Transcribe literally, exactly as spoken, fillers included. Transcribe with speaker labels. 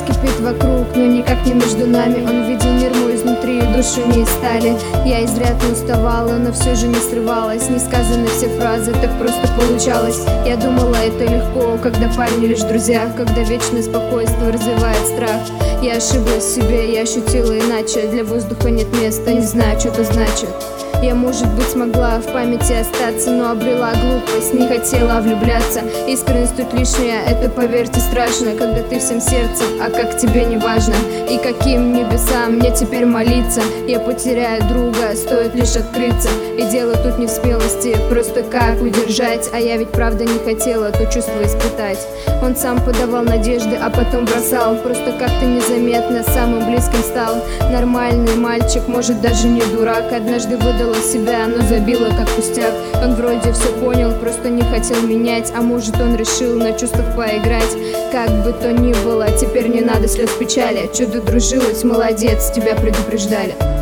Speaker 1: кипит вокруг, но никак не между нами. Он видел мир мой изнутри и душу не из стали. Я изрядно уставала, но все же не срывалась. Не сказаны все фразы, так просто получалось. Я думала, это легко, когда парни лишь друзья, когда вечное спокойствие развивает страх. Я ошиблась в себе, я ощутила иначе. Для воздуха нет места, не знаю, что это значит. Я, может быть, смогла в памяти остаться, но обрела глупость, не хотела влюбляться. Искренность тут лишняя, это, поверьте, страшно, когда ты всем сердцем, а как тебе не важно. И каким небесам мне теперь молиться? Я потеряю друга, стоит лишь открыться. И дело тут не в смелости, просто как удержать. А я ведь правда не хотела то чувство испытать. Он сам подавал надежды, а потом бросал. Просто как-то незаметно самым близким стал. Нормальный мальчик, может даже не дурак. Однажды выдала себя, но забила как пустяк. Он вроде все понял, просто не хотел менять. А может, он решил на чувствах поиграть. Как бы то ни было, теперь не надо слез печали. Чудо дружилась, молодец, тебя предупреждали.